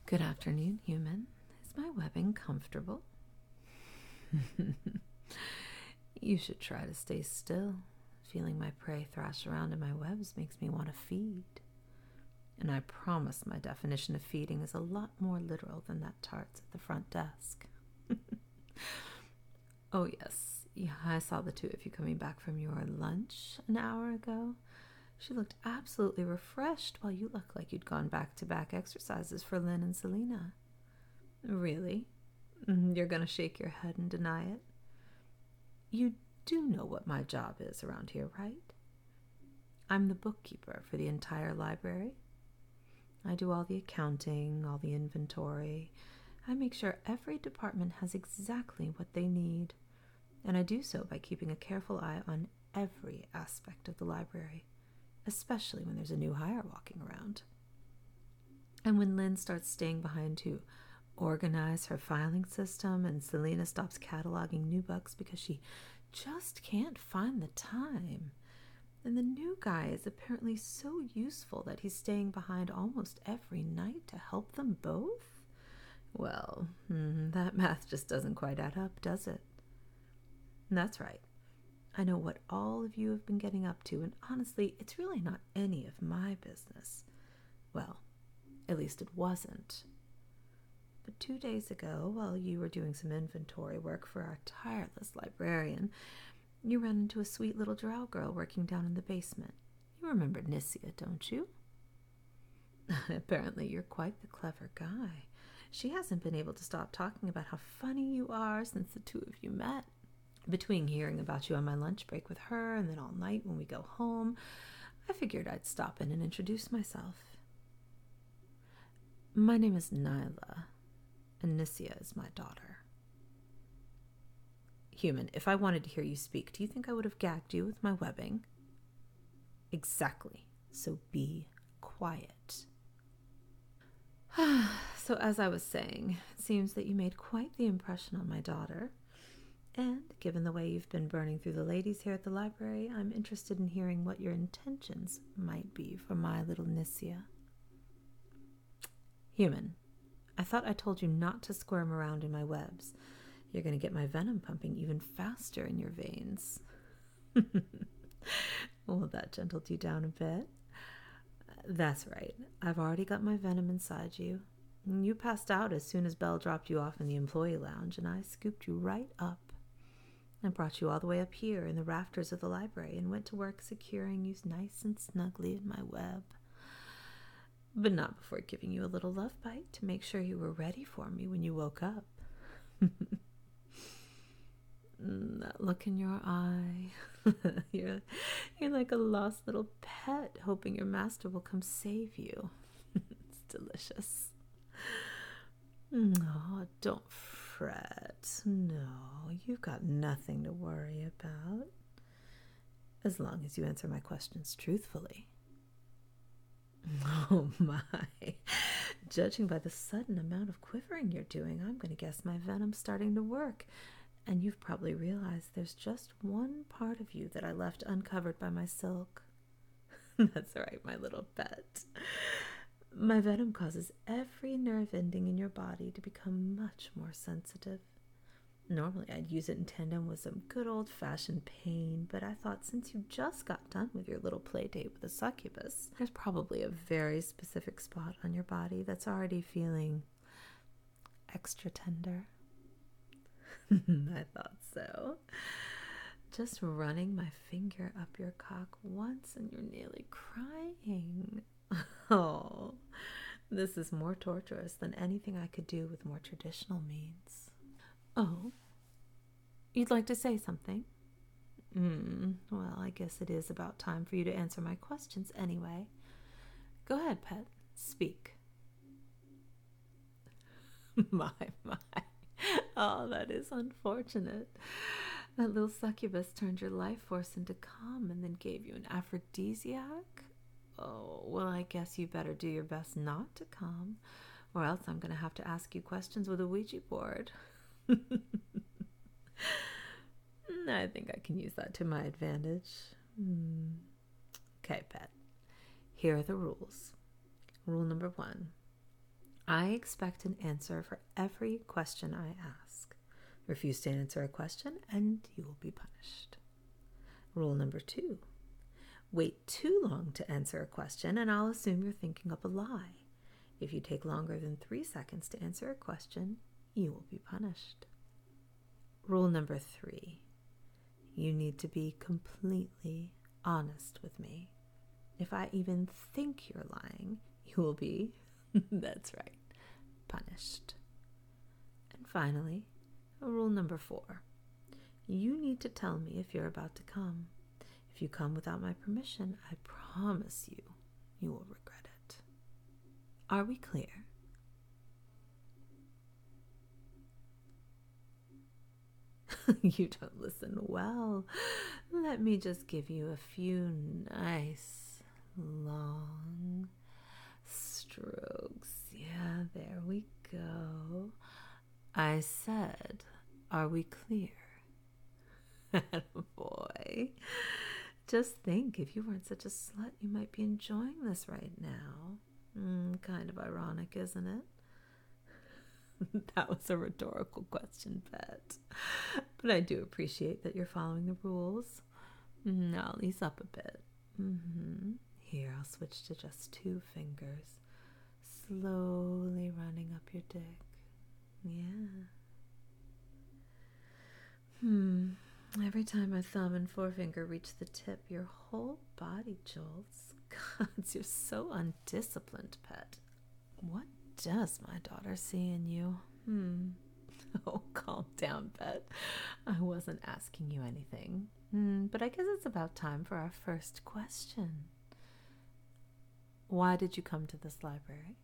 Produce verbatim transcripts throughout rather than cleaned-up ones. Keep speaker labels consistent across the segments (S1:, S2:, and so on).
S1: Good afternoon, human. Is my webbing comfortable? You should try to stay still. Feeling my prey thrash around in my webs makes me want to feed. And I promise my definition of feeding is a lot more literal than that tart's at the front desk. Oh, yes. Yeah, I saw the two of you coming back from your lunch an hour ago. She looked absolutely refreshed, while you look like you'd gone back-to-back exercises for Lynn and Selena. Really? You're going to shake your head and deny it? You do know what my job is around here, right? I'm the bookkeeper for the entire library. I do all the accounting, all the inventory. I make sure every department has exactly what they need. And I do so by keeping a careful eye on every aspect of the library, especially when there's a new hire walking around. And when Lynn starts staying behind to organize her filing system and Selena stops cataloging new books because she just can't find the time, and the new guy is apparently so useful that he's staying behind almost every night to help them both, well, that math just doesn't quite add up, does it? That's right. I know what all of you have been getting up to, and honestly, it's really not any of my business. Well, at least it wasn't. But two days ago, while you were doing some inventory work for our tireless librarian, you ran into a sweet little drow girl working down in the basement. You remember Nissia, don't you? Apparently you're quite the clever guy. She hasn't been able to stop talking about how funny you are since the two of you met. Between hearing about you on my lunch break with her and then all night when we go home, I figured I'd stop in and introduce myself. My name is Nyla, and Nissia is my daughter. Human, if I wanted to hear you speak, do you think I would have gagged you with my webbing? Exactly. So be quiet. So as I was saying, it seems that you made quite the impression on my daughter. And given the way you've been burning through the ladies here at the library, I'm interested in hearing what your intentions might be for my little Nissia. Human, I thought I told you not to squirm around in my webs. You're going to get my venom pumping even faster in your veins. Well, that gentled you down a bit. That's right. I've already got my venom inside you. You passed out as soon as Belle dropped you off in the employee lounge, and I scooped you right up. I brought you all the way up here in the rafters of the library and went to work securing you nice and snugly in my web. But not before giving you a little love bite to make sure you were ready for me when you woke up. That look in your eye. you're, you're like a lost little pet hoping your master will come save you. It's delicious. Oh, don't fret. No, you've got nothing to worry about. As long as you answer my questions truthfully. Oh my. Judging by the sudden amount of quivering you're doing, I'm going to guess my venom's starting to work. And you've probably realized there's just one part of you that I left uncovered by my silk. That's right, my little pet. My venom causes every nerve ending in your body to become much more sensitive. Normally I'd use it in tandem with some good old-fashioned pain, but I thought since you just got done with your little play date with a succubus, there's probably a very specific spot on your body that's already feeling extra tender. I thought so. Just running my finger up your cock once and you're nearly crying. Oh, this is more torturous than anything I could do with more traditional means. Oh, you'd like to say something? Hmm, well, I guess it is about time for you to answer my questions anyway. Go ahead, pet. Speak. My, my. Oh, that is unfortunate. That little succubus turned your life force into calm and then gave you an aphrodisiac? Oh, well, I guess you better do your best not to calm, or else I'm going to have to ask you questions with a Ouija board. I think I can use that to my advantage. Hmm. Okay, pet. Here are the rules. Rule number one. I expect an answer for every question I ask. Refuse to answer a question and you will be punished. Rule number two. Wait too long to answer a question and I'll assume you're thinking up a lie. If you take longer than three seconds to answer a question, you will be punished. Rule number three. You need to be completely honest with me. If I even think you're lying, you will be, that's right, punished. And finally, rule number four. You need to tell me if you're about to come. If you come without my permission, I promise you, you will regret it. Are we clear? You don't listen well. Let me just give you a few nice, long strokes. Yeah, there we go. I said, are we clear? Boy. Just think, if you weren't such a slut, you might be enjoying this right now. Mm, kind of ironic, isn't it? That was a rhetorical question, Pet. But I do appreciate that you're following the rules. Now ease up a bit. Mm-hmm. Here, I'll switch to just two fingers. Slowly running up your dick. Yeah. Hmm. Every time my thumb and forefinger reach the tip, your whole body jolts. God, you're so undisciplined, Pet. What does my daughter see in you? Hmm. Oh, calm down, Pet. I wasn't asking you anything. Hmm, but I guess it's about time for our first question. Why did you come to this library?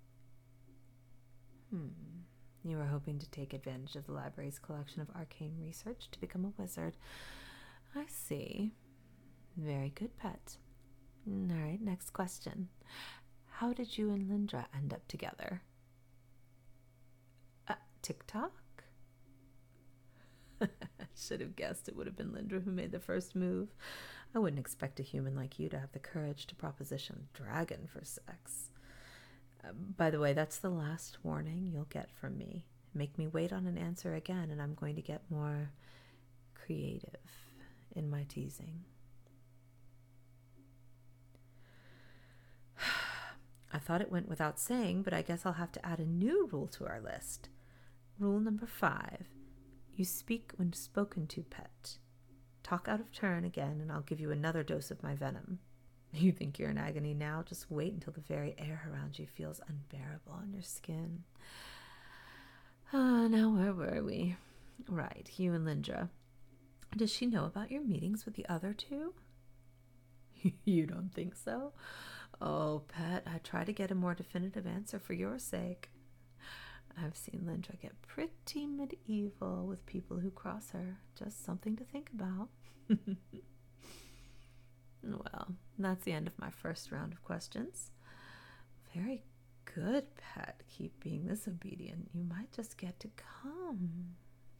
S1: Hmm. You were hoping to take advantage of the library's collection of arcane research to become a wizard. I see. Very good, Pet. All right, next question. How did you and Lindra end up together? Uh, TikTok? Should have guessed it would have been Lindra who made the first move. I wouldn't expect a human like you to have the courage to proposition a dragon for sex. Uh, by the way, that's the last warning you'll get from me. Make me wait on an answer again, and I'm going to get more creative in my teasing. I thought it went without saying, but I guess I'll have to add a new rule to our list. Rule number five. You speak when spoken to, Pet. Talk out of turn again, and I'll give you another dose of my venom. You think you're in agony now? Just wait until the very air around you feels unbearable on your skin. Ah, uh, now where were we? Right, you and Lindra. Does she know about your meetings with the other two? You don't think so? Oh, Pet, I try to get a more definitive answer for your sake. I've seen Lindra get pretty medieval with people who cross her. Just something to think about. Well, that's the end of my first round of questions. Very good, Pet. Keep being this obedient. You might just get to come.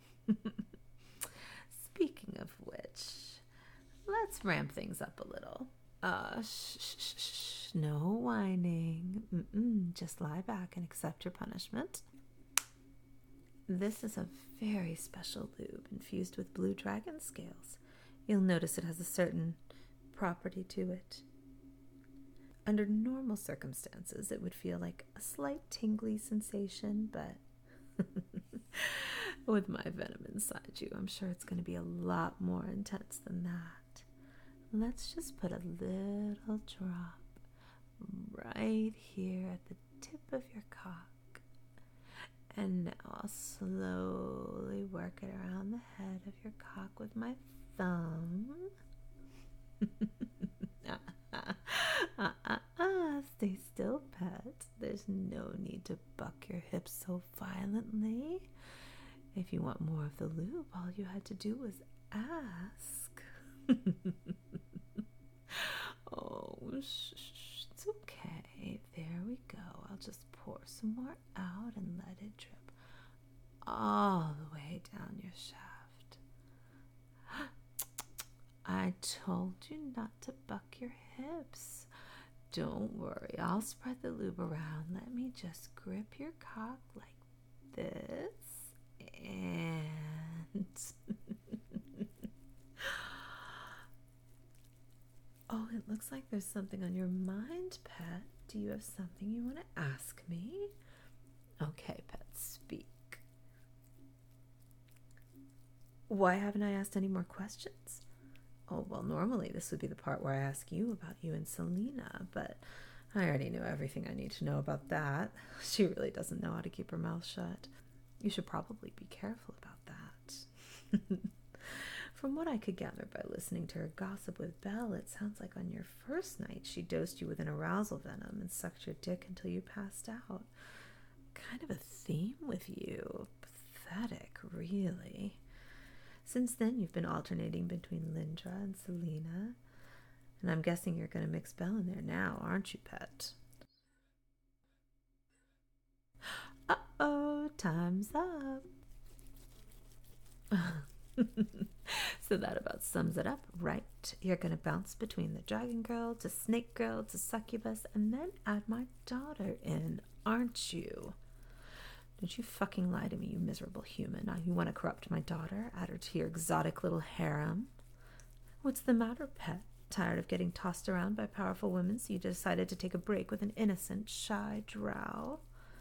S1: Speaking of which, let's ramp things up a little. Uh, shh, shh, shh, shh. No whining. Mm-mm. Just lie back and accept your punishment. This is a very special lube infused with blue dragon scales. You'll notice it has a certain property to it. Under normal circumstances, it would feel like a slight tingly sensation, but with my venom inside you, I'm sure it's going to be a lot more intense than that. Let's just put a little drop right here at the tip of your cock. And now I'll slowly work it around the head of your cock with my thumb. uh, uh, uh, uh, stay still, Pet. There's no need to buck your hips so violently. If you want more of the lube, all you had to do was ask. Oh, shh, shh, it's okay. There we go. I'll just pour some more out and let it drip all the way down your shaft. I told you not to buck your hips. don't worry. I'll spread the lube around. Let me just grip your cock like this. And... Oh, it looks like there's something on your mind, pet. Do you have something you want to ask me? Okay, pet, speak. Why haven't I asked any more questions? Oh, well, normally this would be the part where I ask you about you and Selena, but I already knew everything I need to know about that. She really doesn't know how to keep her mouth shut. You should probably be careful about that. From what I could gather by listening to her gossip with Belle, it sounds like on your first night she dosed you with an arousal venom and sucked your dick until you passed out. Kind of a theme with you. Pathetic, really. Since then, you've been alternating between Lindra and Selena, and I'm guessing you're going to mix Belle in there now, aren't you, pet? Uh-oh, time's up. So that about sums it up, right? You're going to bounce between the Dragon Girl to Snake Girl to Succubus and then add my daughter in, aren't you? Don't you fucking lie to me, you miserable human. Now you want to corrupt my daughter, add her to your exotic little harem? What's the matter, pet? Tired of getting tossed around by powerful women, so you decided to take a break with an innocent, shy drow?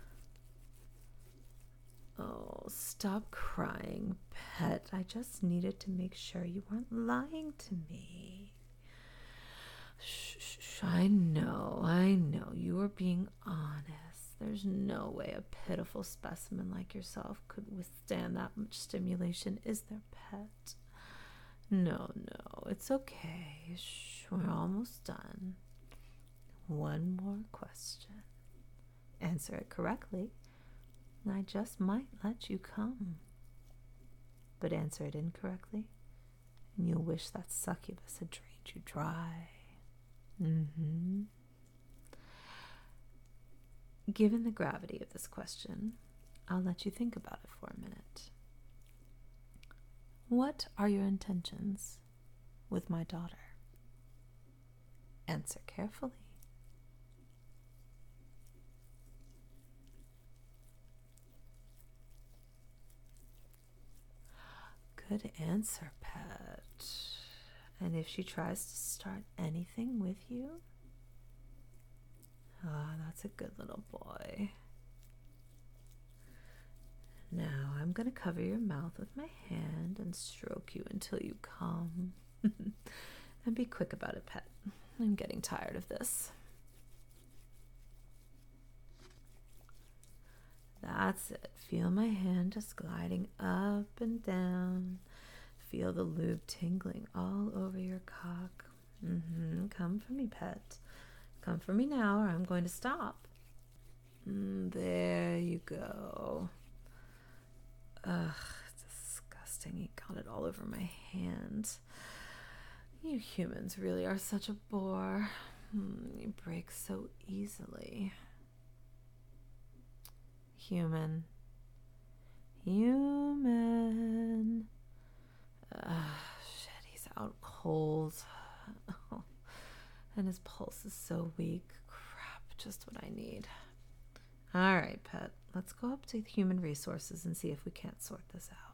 S1: Oh, stop crying, pet. I just needed to make sure you weren't lying to me. Shh, shh, shh, I know, I know. You were being honest. There's no way a pitiful specimen like yourself could withstand that much stimulation, is there, pet? No, no, it's okay. Shh, we're almost done. One more question. Answer it correctly, and I just might let you come. But answer it incorrectly, and you'll wish that succubus had drained you dry. Mm-hmm. Given the gravity of this question, I'll let you think about it for a minute. What are your intentions with my daughter? Answer carefully. Good answer, pet. And if she tries to start anything with you? Ah, that's a good little boy. Now I'm going to cover your mouth with my hand and stroke you until you come. And be quick about it, pet. I'm getting tired of this. That's it. Feel my hand just gliding up and down. Feel the lube tingling all over your cock. Mm-hmm. Come for me, pet. Come for me now, or I'm going to stop. Mm, there you go. Ugh, disgusting. He got it all over my hand. You humans really are such a bore. Mm, you break so easily. Human. Human. Uh, shit, he's out cold. Oh, and his pulse is so weak. Crap, just what I need. All right, pet. Let's go up to human resources and see if we can't sort this out.